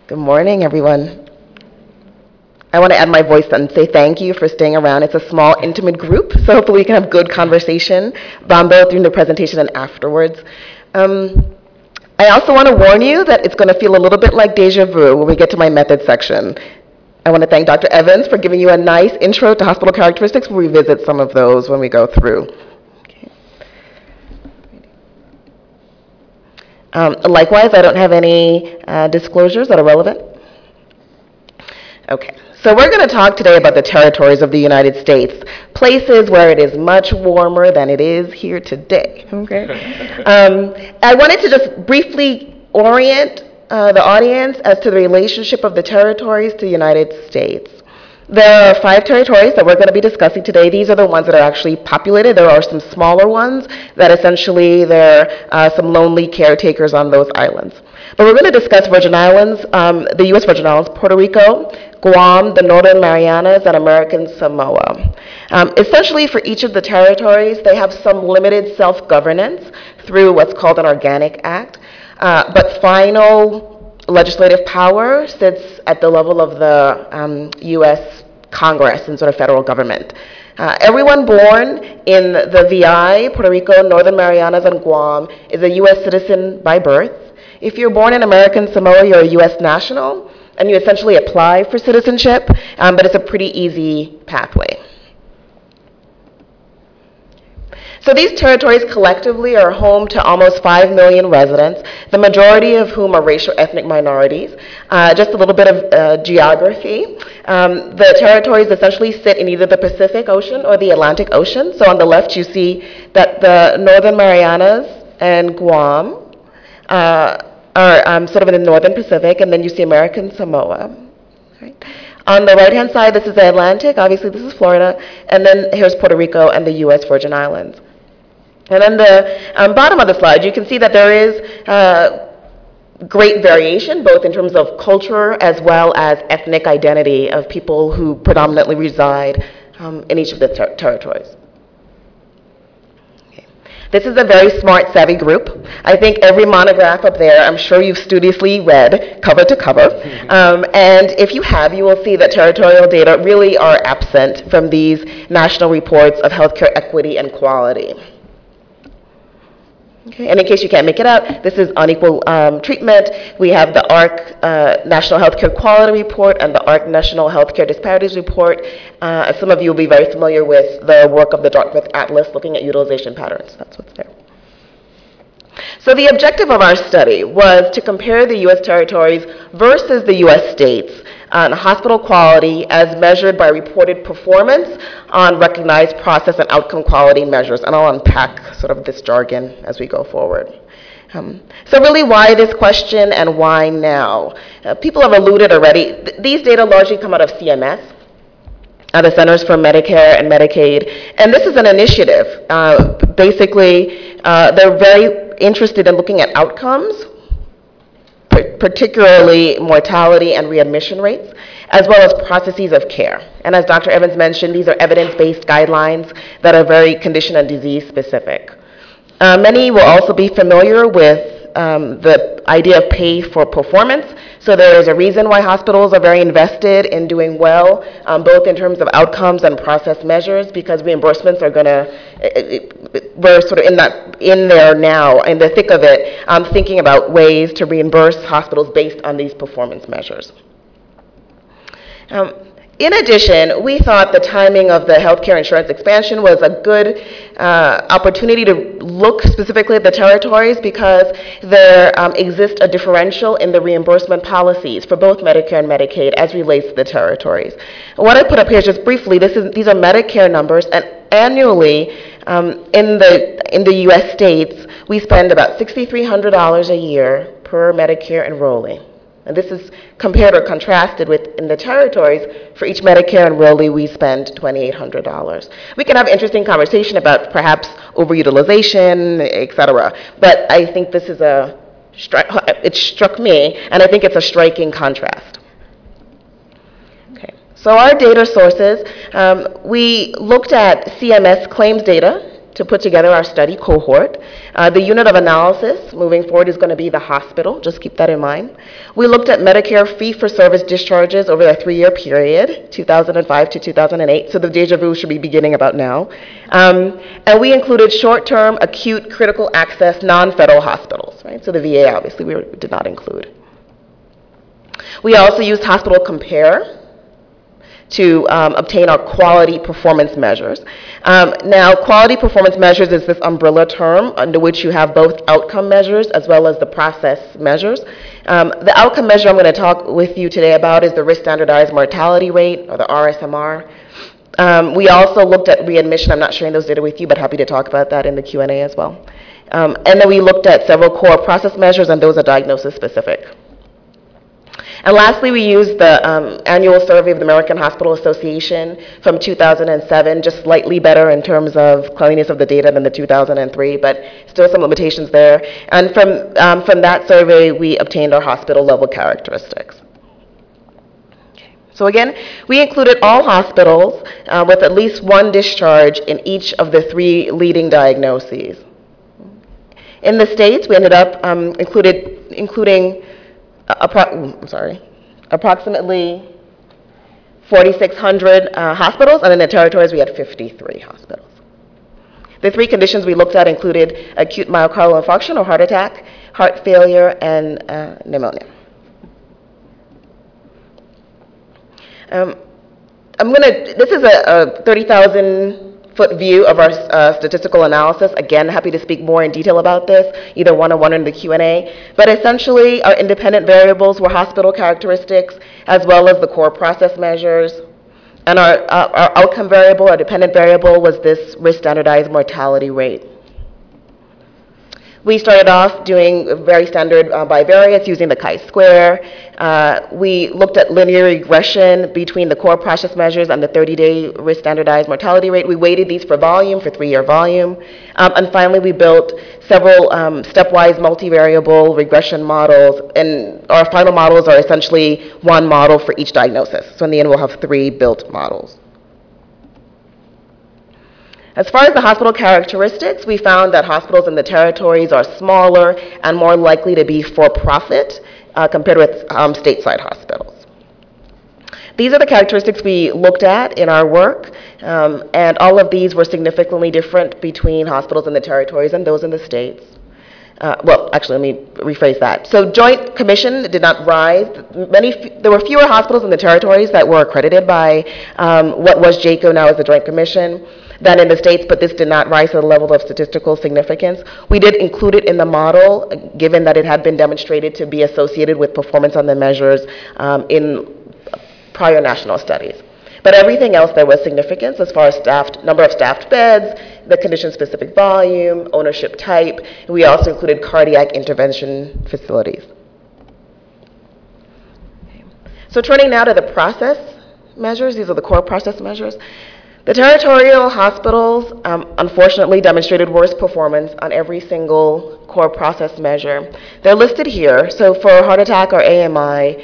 Good morning, everyone. I want to add my voice and say thank you for staying around. It's a small, intimate group, so hopefully we can have good conversation, both during the presentation and afterwards. I also want to warn you that it's going to feel a little bit like deja vu when we get to my method section. I want to thank Dr. Evans for giving you a nice intro to hospital characteristics. We'll revisit some of those when we go through. Likewise, I don't have any disclosures that are relevant. Okay, so we're going to talk today about the territories of the United States, places where it is much warmer than it is here today, okay? I wanted to just briefly orient the audience as to the relationship of the territories to the United States. There are 5 territories that we're going to be discussing today. These are the ones that are actually populated. There are some smaller ones that essentially there are some lonely caretakers on those islands. But we're going to discuss Virgin Islands, the U.S. Virgin Islands, Puerto Rico, Guam, the Northern Marianas, and American Samoa. Essentially, for each of the territories, they have some limited self-governance through what's called an Organic Act, but final legislative power sits at the level of the U.S. Congress and sort of federal government. Everyone born in the VI, Puerto Rico, Northern Marianas, and Guam is a U.S. citizen by birth. If you're born in American Samoa, you're a U.S. national, and you essentially apply for citizenship, but it's a pretty easy pathway. So these territories collectively are home to almost 5 million residents, the majority of whom are racial ethnic minorities. Just a little bit of geography. The territories essentially sit in either the Pacific Ocean or the Atlantic Ocean. So on the left you see that the Northern Marianas and Guam are sort of in the Northern Pacific, and then you see American Samoa. Right. On the right-hand side, this is the Atlantic. Obviously, this is Florida. And then here's Puerto Rico and the U.S. Virgin Islands. And on the bottom of the slide, you can see that there is great variation, both in terms of culture as well as ethnic identity of people who predominantly reside in each of the territories. Okay. This is a very smart, savvy group. I think every monograph up there, I'm sure you've studiously read cover to cover. And if you have, you will see that territorial data really are absent from these national reports of healthcare equity and quality. Okay. And in case you can't make it out, this is unequal treatment. We have the AHRQ National Healthcare Quality Report and the AHRQ National Healthcare Disparities Report. Some of you will be very familiar with the work of the Dartmouth Atlas looking at utilization patterns. That's what's there. So the objective of our study was to compare the U.S. territories versus the U.S. states on hospital quality as measured by reported performance on recognized process and outcome quality measures. And I'll unpack sort of this jargon as we go forward. So really, why this question and why now? People have alluded already. These data largely come out of CMS, the Centers for Medicare and Medicaid. And this is an initiative. Basically, they're very interested in looking at outcomes, particularly mortality and readmission rates, as well as processes of care. And as Dr. Evans mentioned, these are evidence-based guidelines that are very condition and disease specific. Many will also be familiar with the idea of pay for performance. So there is a reason why hospitals are very invested in doing well, both in terms of outcomes and process measures, because reimbursements are going to, we're sort of in there now, in the thick of it, thinking about ways to reimburse hospitals based on these performance measures. In addition, we thought the timing of the healthcare insurance expansion was a good opportunity to look specifically at the territories because there exists a differential in the reimbursement policies for both Medicare and Medicaid as relates to the territories. What I put up here is just briefly, these are Medicare numbers, and annually in the U.S. states, we spend about $6,300 a year per Medicare enrollee. And this is compared or contrasted with in the territories. For each Medicare enrollee, we spend $2,800. We can have interesting conversation about perhaps overutilization, et cetera. But I think this is it struck me, and I think it's a striking contrast. Okay. So our data sources, we looked at CMS claims data to put together our study cohort. The unit of analysis moving forward is going to be the hospital. Just keep that in mind. We looked at Medicare fee-for-service discharges over a 3-year period, 2005 to 2008. So the deja vu should be beginning about now. And we included short-term, acute, critical access, non-federal hospitals, right? So the VA, obviously, we did not include. We also used Hospital Compare to obtain our quality performance measures. Now, quality performance measures is this umbrella term under which you have both outcome measures as well as the process measures. The outcome measure I'm going to talk with you today about is the risk standardized mortality rate, or the RSMR. We also looked at readmission. I'm not sharing those data with you, but happy to talk about that in the Q&A as well. And then we looked at several core process measures, and those are diagnosis specific. And lastly, we used the annual survey of the American Hospital Association from 2007, just slightly better in terms of cleanliness of the data than the 2003, but still some limitations there. And from that survey, we obtained our hospital level characteristics. Okay. So again, we included all hospitals with at least one discharge in each of the 3 leading diagnoses. In the States, we ended up including approximately 4,600 hospitals, and in the territories we had 53 hospitals. The 3 conditions we looked at included acute myocardial infarction or heart attack, heart failure, and pneumonia. This is a 30,000-foot view of our statistical analysis. Again, happy to speak more in detail about this, either one-on-one or in the Q&A. But essentially, our independent variables were hospital characteristics, as well as the core process measures. And our outcome variable, our dependent variable, was this risk standardized mortality rate. We started off doing very standard bivariates using the chi-square. We looked at linear regression between the core process measures and the 30-day risk standardized mortality rate. We weighted these for volume, for 3-year volume. And finally, we built several stepwise multivariable regression models. And our final models are essentially one model for each diagnosis. So in the end, we'll have 3 built models. As far as the hospital characteristics, we found that hospitals in the territories are smaller and more likely to be for-profit compared with stateside hospitals. These are the characteristics we looked at in our work, and all of these were significantly different between hospitals in the territories and those in the states. Well, actually, let me rephrase that. So Joint Commission did not rise. There were fewer hospitals in the territories that were accredited by what was JCAHO, now as the Joint Commission, than in the states, but this did not rise to the level of statistical significance. We did include it in the model, given that it had been demonstrated to be associated with performance on the measures in prior national studies. But everything else, there was significance as far as number of staffed beds, the condition-specific volume, ownership type. We also included cardiac intervention facilities. Okay. So turning now to the process measures, these are the core process measures. The territorial hospitals, unfortunately, demonstrated worse performance on every single core process measure. They're listed here. So for heart attack or AMI,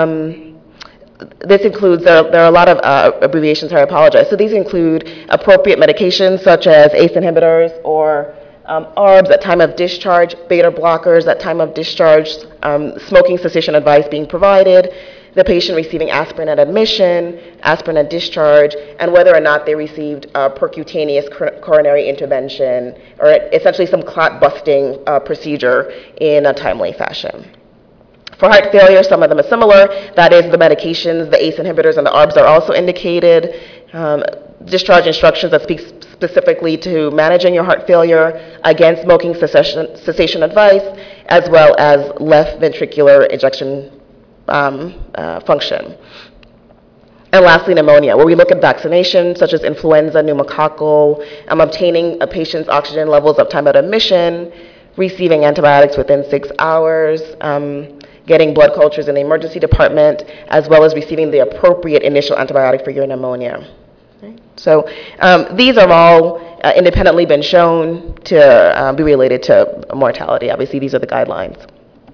this includes, there are a lot of abbreviations here, I apologize. So these include appropriate medications such as ACE inhibitors or ARBs at time of discharge, beta blockers at time of discharge, smoking cessation advice being provided, the patient receiving aspirin at admission, aspirin at discharge, and whether or not they received percutaneous coronary intervention, or essentially some clot-busting procedure in a timely fashion. For heart failure, some of them are similar. That is, the medications, the ACE inhibitors and the ARBs are also indicated. Discharge instructions that speak specifically to managing your heart failure, again, smoking cessation advice, as well as left ventricular ejection function. And lastly, pneumonia, where we look at vaccination, such as influenza, pneumococcal, obtaining a patient's oxygen levels of time at admission, receiving antibiotics within 6 hours, getting blood cultures in the emergency department, as well as receiving the appropriate initial antibiotic for your pneumonia. Okay. So these are all independently been shown to be related to mortality. Obviously, these are the guidelines.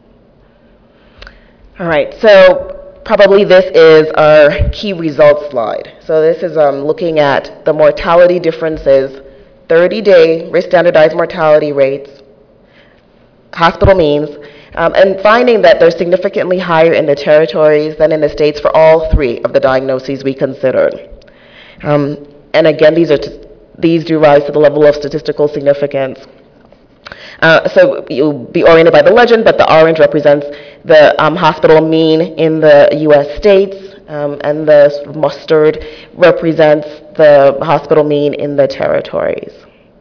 All right, so probably this is our key results slide. So this is looking at the mortality differences 30-day risk standardized mortality rates, hospital means, and finding that they're significantly higher in the territories than in the states for all three of the diagnoses we considered. And again, these do rise to the level of statistical significance. So you'll be oriented by the legend, but the orange represents the hospital mean in the US states, and the mustard represents the hospital mean in the territories.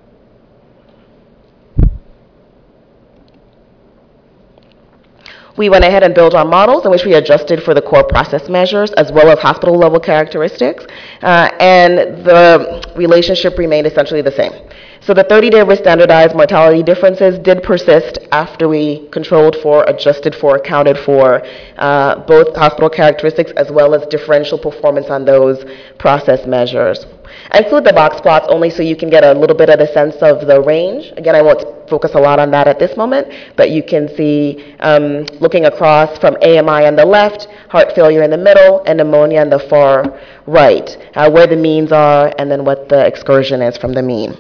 We went ahead and built our models in which we adjusted for the core process measures as well as hospital level characteristics, and the relationship remained essentially the same. So the 30-day risk standardized mortality differences did persist after we controlled for, adjusted for, accounted for both hospital characteristics as well as differential performance on those process measures. I include the box plots only so you can get a little bit of the sense of the range. Again, I won't focus a lot on that at this moment, but you can see looking across from AMI on the left, heart failure in the middle, and pneumonia on the far right, where the means are and then what the excursion is from the mean.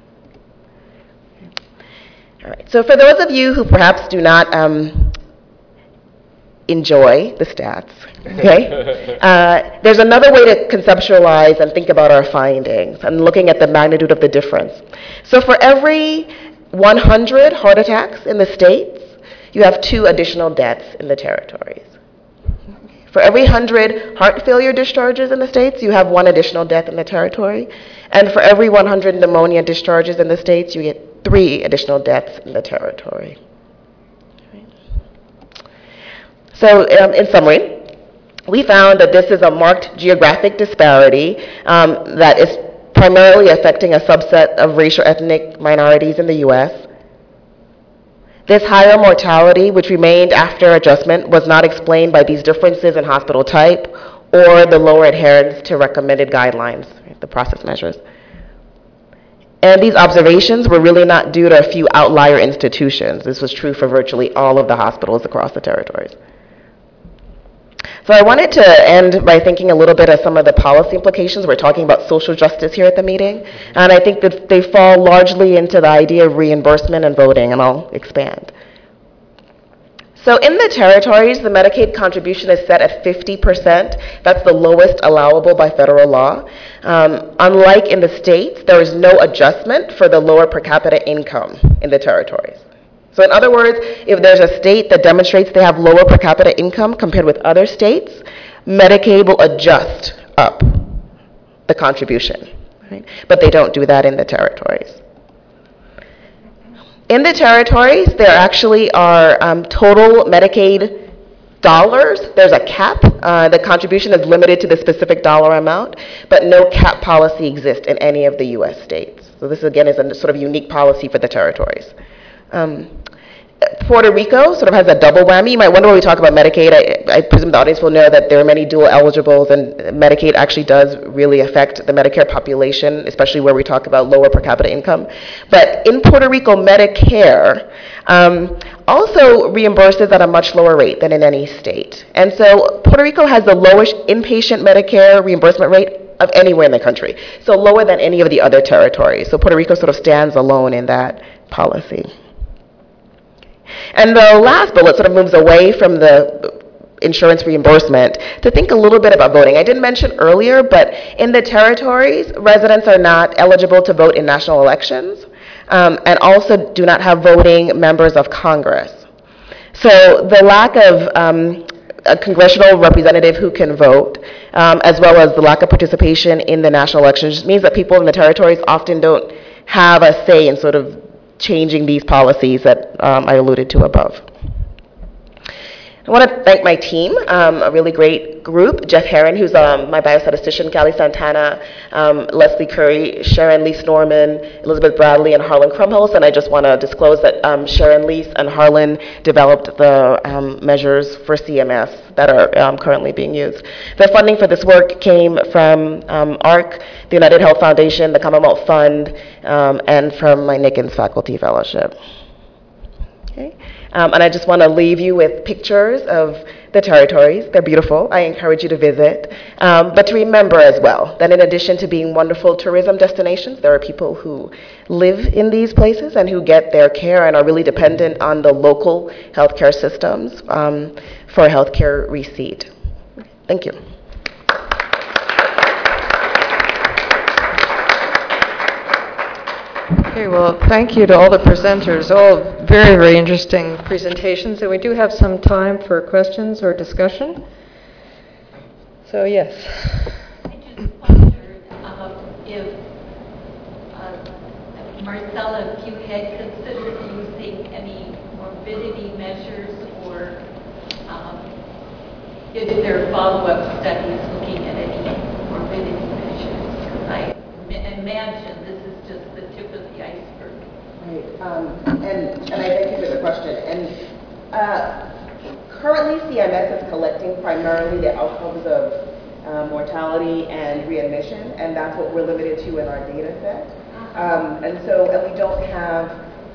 All right, so for those of you who perhaps do not enjoy the stats, okay? There's another way to conceptualize and think about our findings and looking at the magnitude of the difference. So for every 100 heart attacks in the states, you have 2 additional deaths in the territories. For every 100 heart failure discharges in the states, you have 1 additional death in the territory. And for every 100 pneumonia discharges in the states, you get 3 additional deaths in the territory. So in summary, we found that this is a marked geographic disparity that is primarily affecting a subset of racial ethnic minorities in the US. This higher mortality, which remained after adjustment, was not explained by these differences in hospital type or the lower adherence to recommended guidelines, the process measures. And these observations were really not due to a few outlier institutions. This was true for virtually all of the hospitals across the territories. So I wanted to end by thinking a little bit of some of the policy implications. We're talking about social justice here at the meeting, and I think that they fall largely into the idea of reimbursement and voting, and I'll expand. So in the territories, the Medicaid contribution is set at 50%. That's the lowest allowable by federal law. Unlike in the states, there is no adjustment for the lower per capita income in the territories. So in other words, if there's a state that demonstrates they have lower per capita income compared with other states, Medicaid will adjust up the contribution, right? But they don't do that in the territories. In the territories, there actually are total Medicaid dollars. There's a cap. The contribution is limited to the specific dollar amount, but no cap policy exists in any of the US states. So this, again, is a sort of unique policy for the territories. Puerto Rico sort of has a double whammy. You might wonder when we talk about Medicaid, I presume the audience will know that there are many dual eligibles, and Medicaid actually does really affect the Medicare population, especially where we talk about lower per capita income. But in Puerto Rico, Medicare also reimburses at a much lower rate than in any state. And so Puerto Rico has the lowest inpatient Medicare reimbursement rate of anywhere in the country, so lower than any of the other territories. So Puerto Rico sort of stands alone in that policy. And the last bullet sort of moves away from the insurance reimbursement to think a little bit about voting. I didn't mention earlier, but in the territories, residents are not eligible to vote in national elections, and also do not have voting members of Congress. So the lack of a congressional representative who can vote, as well as the lack of participation in the national elections, just means that people in the territories often don't have a say in sort of changing these policies that I alluded to above. I want to thank my team, a really great group. Jeff Herron, who's my biostatistician, Callie Santana, Leslie Curry, Sharon Lease Norman, Elizabeth Bradley, and Harlan Krumholz. And I just want to disclose that Sharon Lease and Harlan developed the measures for CMS that are currently being used. The funding for this work came from ARC, the United Health Foundation, the Commonwealth Fund, and from my Nickens Faculty Fellowship. Okay. And I just want to leave you with pictures of the territories. They're beautiful. I encourage you to visit. But to remember as well that in addition to being wonderful tourism destinations, there are people who live in these places and who get their care and are really dependent on the local healthcare systems for healthcare receipt. Thank you. Okay, well, thank you to all the presenters, all very, very interesting presentations. And we do have some time for questions or discussion. So, yes. I just wondered if, Marcella, if you had considered using any morbidity measures or if there are follow-up studies looking at any morbidity measures. Because I imagine this is just the tip of the iceberg. Right, and I thank you for the question. And currently, CMS is collecting primarily the outcomes of mortality and readmission, and that's what we're limited to in our data set. And we don't have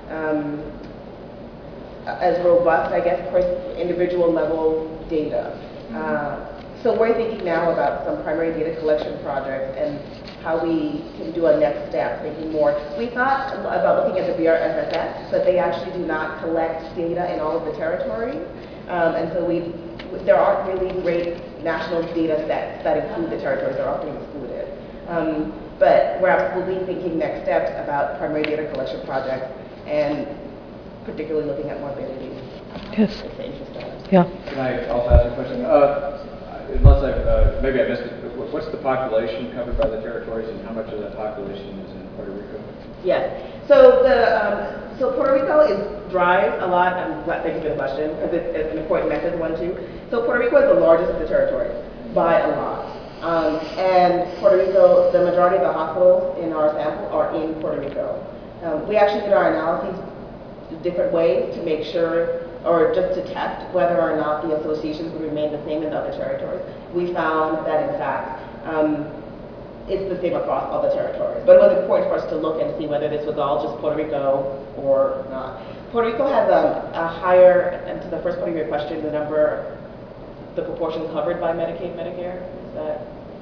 as robust, I guess, individual level data. So we're thinking now about some primary data collection projects and how we can do a next step, thinking more. We thought about looking at the BRFSS, but they actually do not collect data in all of the territories. And so there aren't really great national data sets that include the territories. They're often excluded. But we're absolutely thinking next steps about primary data collection projects and particularly looking at morbidity. Yes. It's interesting. Yeah. Can I also ask a question? Unless maybe I missed it, but what's the population covered by the territories and how much of that population is in Puerto Rico? Yes. So Puerto Rico drives a lot. I'm glad, thank you for the question, because it's an important method one too. So Puerto Rico is the largest of the territories by a lot. And Puerto Rico, the majority of the hospitals in our sample are in Puerto Rico. We actually did our analyses different ways to make sure, or just to test whether or not the associations would remain the same in the other territories. We found that, in fact, it's the same across all the territories. But it was important for us to look and see whether this was all just Puerto Rico or not. Puerto Rico has a higher, and to the first part of your question, the proportion covered by Medicaid, Medicare, is that?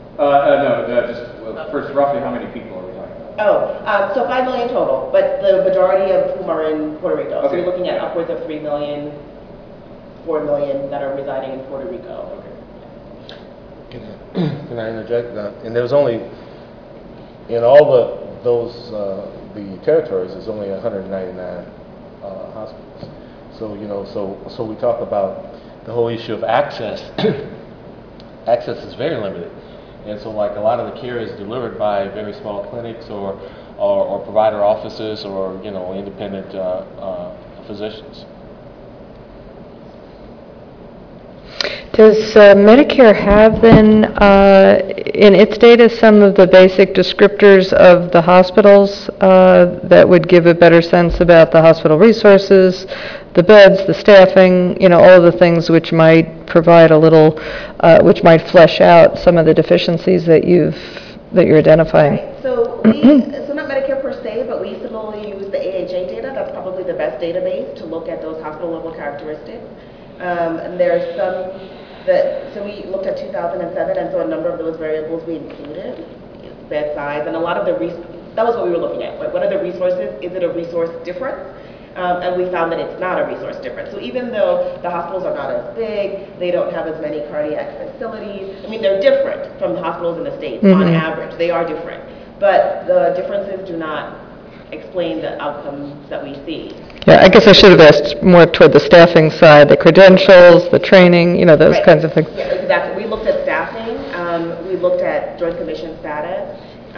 First, roughly how many people are we talking about? So 5 million total, but the majority of whom are in Puerto Rico. Okay. So you're looking at upwards of 3 million, 4 million that are residing in Puerto Rico. Okay. Can I interject? And there's only, in all the territories, there's only 199 hospitals. So so we talk about the whole issue of access. Access is very limited. And so like a lot of the care is delivered by very small clinics or provider offices or, independent physicians. Does Medicare have then, in its data, some of the basic descriptors of the hospitals that would give a better sense about the hospital resources, the beds, the staffing, all of the things which might provide a little, which might flesh out some of the deficiencies that you're identifying? Right. So not Medicare per se, but we similarly use the AHA data. That's probably the best database to look at those hospital level characteristics. And there's some so we looked at 2007, and so a number of those variables we included, bed size, and a lot of that was what we were looking at. What are the resources? Is it a resource difference? And we found that it's not a resource difference. So even though the hospitals are not as big, they don't have as many cardiac facilities. I mean, they're different from the hospitals in the States on average. They are different. But the differences do not explain the outcomes that we see. Yeah, I guess I should have asked more toward the staffing side, the credentials, the training, those kinds of things. Yeah, exactly. We looked at staffing. We looked at Joint Commission status.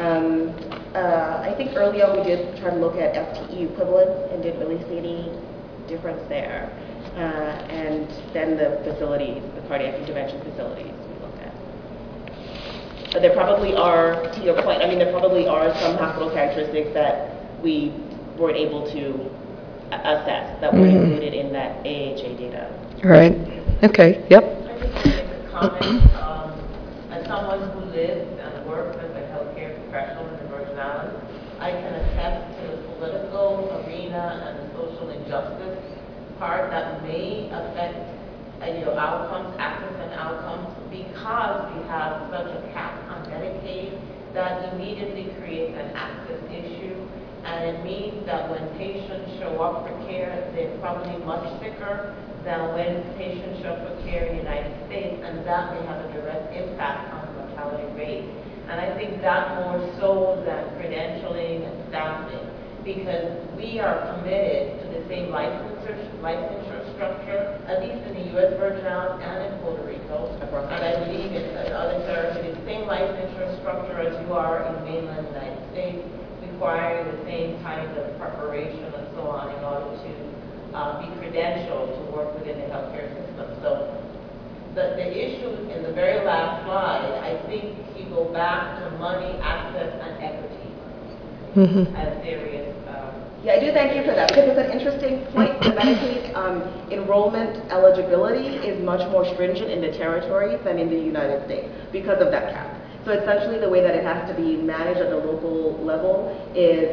I think early on we did try to look at FTE equivalents and didn't really see any difference there. And then the facilities, the cardiac intervention facilities we looked at. But there probably are, to your point, there probably are some hospital characteristics that we weren't able to assess that were included in that AHA data. Right. Okay. Yep. I just want to make a comment. As someone who lives and works as a healthcare professional in the Virgin Islands, I can attest to the political arena and the social injustice part that may affect outcomes, access and outcomes, because we have such a cap on Medicaid that immediately creates an access issue. And it means that when patients show up for care, they're probably much sicker than when patients show up for care in the United States, and that may have a direct impact on the mortality rate. And I think that more so than credentialing and staffing, because we are committed to the same licensure structure, at least in the U.S. Virgin Islands and in Puerto Rico, and I believe in other territories, the same licensure structure as you are in mainland United States, requiring the same kind of preparation and so on in order to be credentialed to work within the healthcare system. So the issue in the very last slide, I think you go back to money, access, and equity as serious. Yeah, I do thank you for that, because it's an interesting point. The Medicaid enrollment eligibility is much more stringent in the territories than in the United States because of that cap. So essentially the way that it has to be managed at the local level is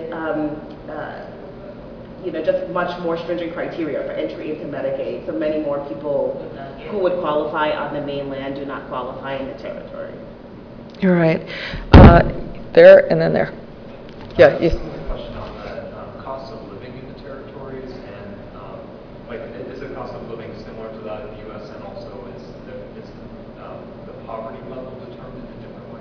just much more stringent criteria for entry into Medicaid. So many more people who would qualify on the mainland do not qualify in the territories. You're right. There and then there. Yeah. Question on the cost of living in the territories, and is the cost of living similar to that in the U.S., and also is the poverty level determined in a different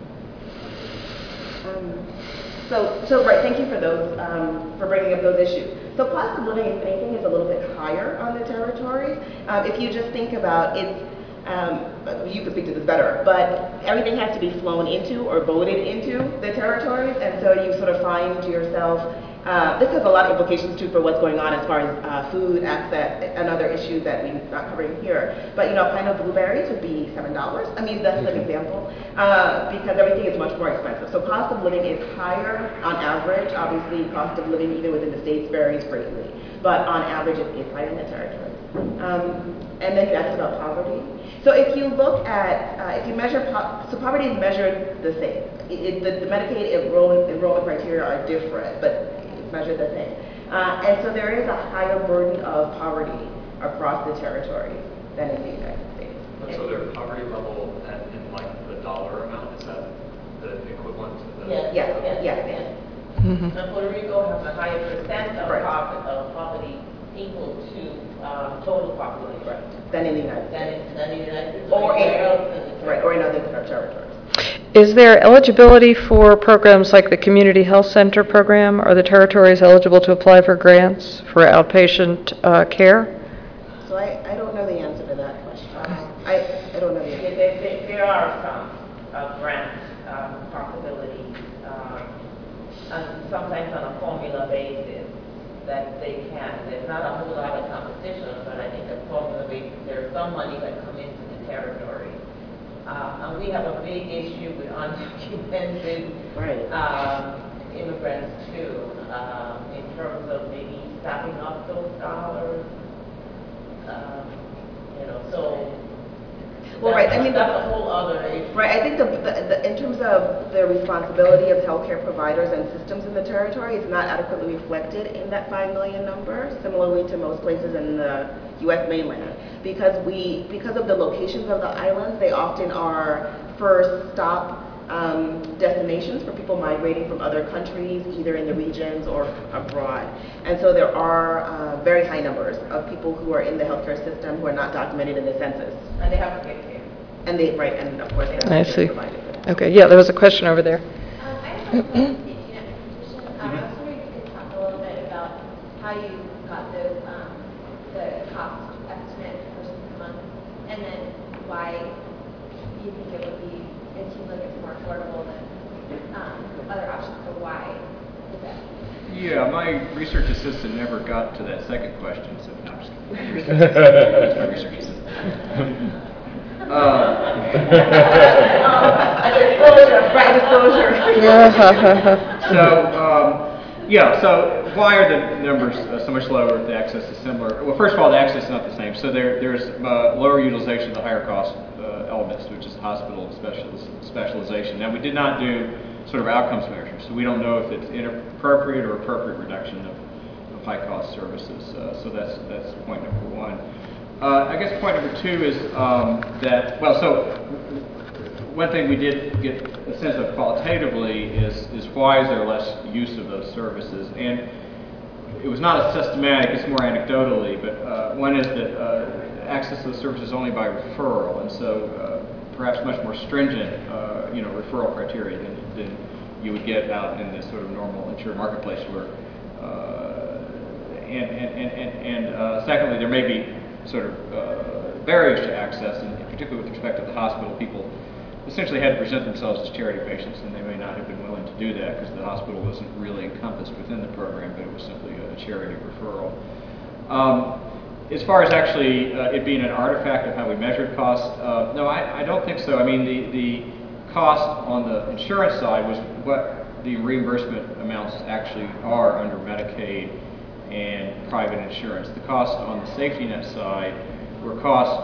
way? So right, thank you for those, for bringing up those issues. So cost of living, if anything, is a little bit higher on the territories. If you just think about it's, you could speak to this better, but everything has to be flown into or voted into the territories, and so you sort of find yourself, this has a lot of implications too for what's going on as far as food access and other issues that we're not covering here. But a pint of blueberries would be $7. I mean, that's an example, because everything is much more expensive. So cost of living is higher on average. Obviously, cost of living even within the states varies greatly, but on average it is higher in the territories. And then you asked about poverty. So if you look at, if you measure, so poverty is measured the same. The Medicaid enrollment criteria are different, but it's measured the same. And so there is a higher burden of poverty across the territories than in the United States. And so their poverty level in like the dollar amount, is that the equivalent to the? Yes. And Puerto Rico has a higher percent of poverty equal to total population. Than in the United States. Than in the United States. Or in other territories. Is there eligibility for programs like the Community Health Center program? Are the territories eligible to apply for grants for outpatient care? So I don't know the answer to that question. I don't know the answer. There are some grant possibilities, and sometimes on a formula basis that they can. There's not a whole lot of competition, but I think a formula basis, there's some money that come into the territory. And we have a big issue with undocumented immigrants too, in terms of maybe staffing up those dollars. So well, right. I mean, that's a whole other issue. Right. I think in terms of the responsibility of healthcare providers and systems in the territory, it's not adequately reflected in that 5 million number, similarly to most places in the U.S. mainland. Because of the locations of the islands, they often are first stop destinations for people migrating from other countries, either in the regions or abroad. And so there are very high numbers of people who are in the healthcare system who are not documented in the census. And they have to get care. And and of course they have I to see. provide it for them. Okay, yeah, there was a question over there. I have a question about the safety net competition. I was wondering if you could talk a little bit about how you got those, the cost estimate versus per month, and then why you think it would be, it seems like it's more affordable than other options, so why is that? Yeah, my research assistant never got to that second question, so no, I'm just kidding. That's my research assistant. So why are the numbers so much lower if the access is similar? Well, first of all, the access is not the same. So there's lower utilization of the higher cost elements, which is hospital specialization. Now, we did not do sort of outcomes measures, so we don't know if it's inappropriate or appropriate reduction of high-cost services. So that's point number one. I guess point number two is so one thing we did get a sense of qualitatively is why is there less use of those services? And it was not as systematic, it's more anecdotally, but one is that access to the services only by referral, and so perhaps much more stringent referral criteria than you would get out in the sort of normal insured marketplace where secondly, there may be sort of barriers to access, and particularly with respect to the hospital, people essentially had to present themselves as charity patients, and they may not have been willing to do that because the hospital wasn't really encompassed within the program, but it was simply a charity referral. As far as actually it being an artifact of how we measured cost, no, I don't think so. I mean, the cost on the insurance side was what the reimbursement amounts actually are under Medicaid and private insurance. The cost on the safety net side were costs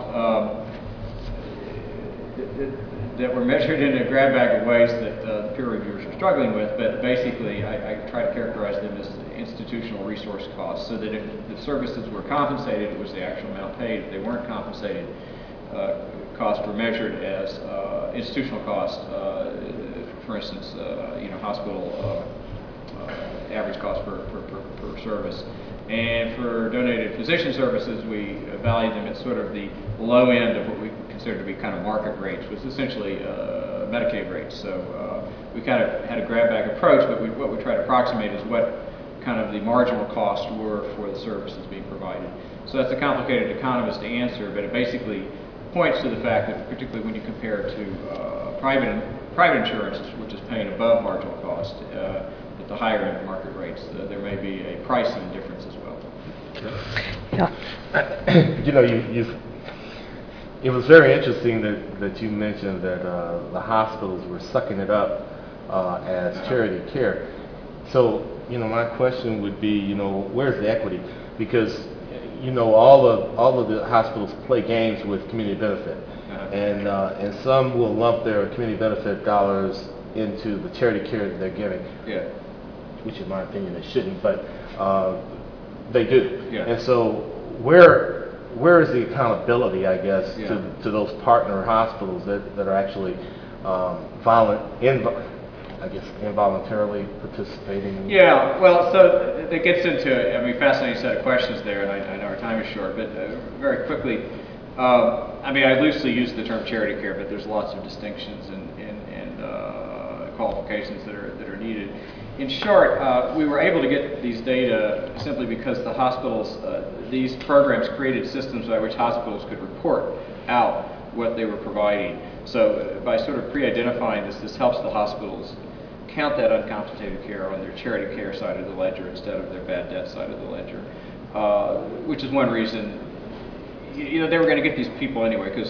that were measured in a grab bag of ways that the peer reviewers are struggling with, but basically I try to characterize them as institutional resource costs, so that if the services were compensated, it was the actual amount paid. If they weren't compensated, costs were measured as institutional costs, for instance, hospital average cost per service. And for donated physician services, we valued them at sort of the low end of what we consider to be kind of market rates, which is essentially Medicaid rates. So we kind of had a grab bag approach, but what we try to approximate is what kind of the marginal costs were for the services being provided. So that's a complicated economist to answer, but it basically points to the fact that particularly when you compare it to private insurance, which is paying above marginal cost, at the higher end of market rates, there may be a pricing difference as well. Yeah. It was very interesting that you mentioned that the hospitals were sucking it up as charity care. So, my question would be, where's the equity? Because, all of the hospitals play games with community benefit, and some will lump their community benefit dollars into the charity care that they're giving. Yeah. Which, in my opinion, they shouldn't, but they do. Yeah. And so, where is the accountability, I guess, to those partner hospitals that are actually involuntarily participating? Yeah, well, so it gets into a fascinating set of questions there, and I know our time is short, but very quickly, I loosely use the term charity care, but there's lots of distinctions and qualifications that are needed. In short, we were able to get these data simply because the hospitals, these programs created systems by which hospitals could report out what they were providing. So by sort of pre-identifying this helps the hospitals count that uncompensated care on their charity care side of the ledger instead of their bad debt side of the ledger, which is one reason, they were going to get these people anyway, because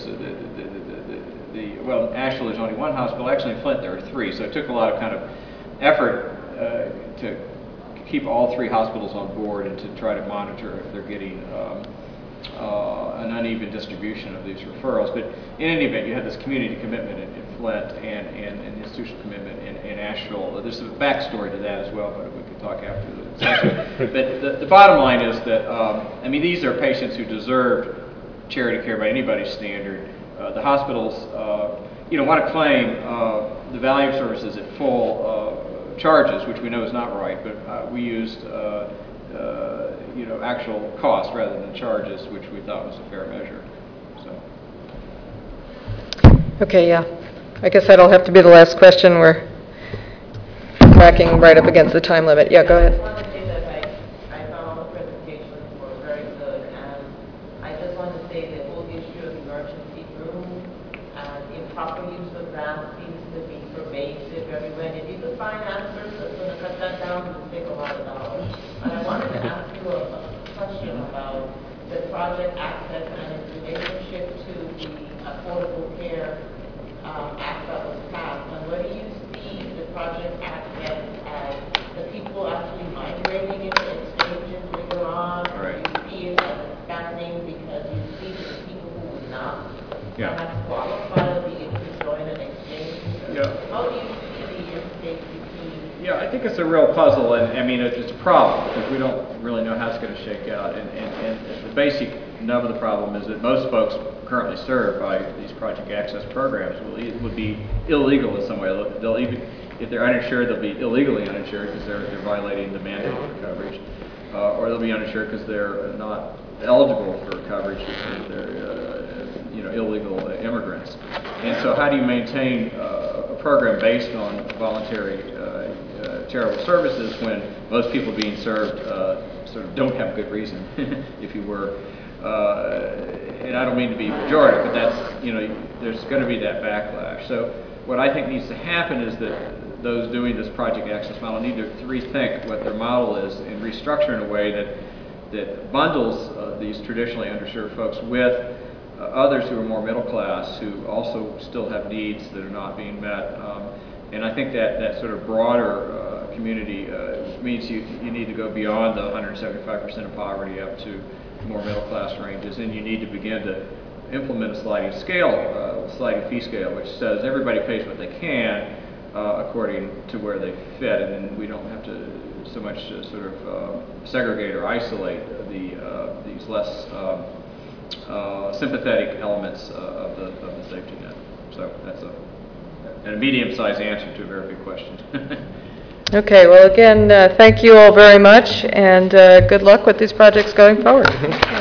in Asheville there's only one hospital. Actually in Flint there are three, so it took a lot of kind of effort to keep all three hospitals on board and to try to monitor if they're getting an uneven distribution of these referrals. But in any event, you had this community commitment in Flint and an institutional commitment in Asheville. There's a backstory to that as well, but we could talk after the session. But the bottom line is that, these are patients who deserve charity care by anybody's standard. The hospitals, want to claim the value of services at full charges, which we know is not right, but we used actual cost rather than charges, which we thought was a fair measure. So. Okay, yeah. I guess that'll have to be the last question. We're cracking right up against the time limit. Yeah, go ahead. I just want to say that I found all the presentations were very good, and I just want to say the whole issue of emergency room and improper use of that seems to be pervasive everywhere. And if you could find answers that's going to cut that down, it would save a lot of dollars. And I wanted to ask you a question about the Project Access and its relationship to the Affordable Care Act that was passed. And whether you see the Project Access as the people actually migrating into exchanges later on, or you see it as expanding because you see the people who would not perhaps qualify or be able to join an exchange? Yeah. How do you see the interface between Yeah, I think it's a real puzzle, and I mean, it's a problem because we don't really know how it's going to shake out. And the basic nub of the problem is that most folks currently served by these project access programs would be illegal in some way. They'll even, if they're uninsured, they'll be illegally uninsured because they're violating the mandate for coverage, or they'll be uninsured because they're not eligible for coverage because they're illegal immigrants. And so, how do you maintain a program based on voluntary charitable services when most people being served sort of don't have good reason, if you were? And I don't mean to be pejorative, but that's, there's going to be that backlash. So what I think needs to happen is that those doing this project access model need to rethink what their model is and restructure in a way that bundles these traditionally underserved folks with others who are more middle class, who also still have needs that are not being met. And I think that sort of broader community means you need to go beyond the 175% of poverty up to more middle class ranges, and you need to begin to implement a sliding fee scale, which says everybody pays what they can according to where they fit, and then we don't have to so much sort of segregate or isolate these less sympathetic elements of the safety net. So that's a medium-sized answer to a very big question. Okay, well, again, thank you all very much, and good luck with these projects going forward.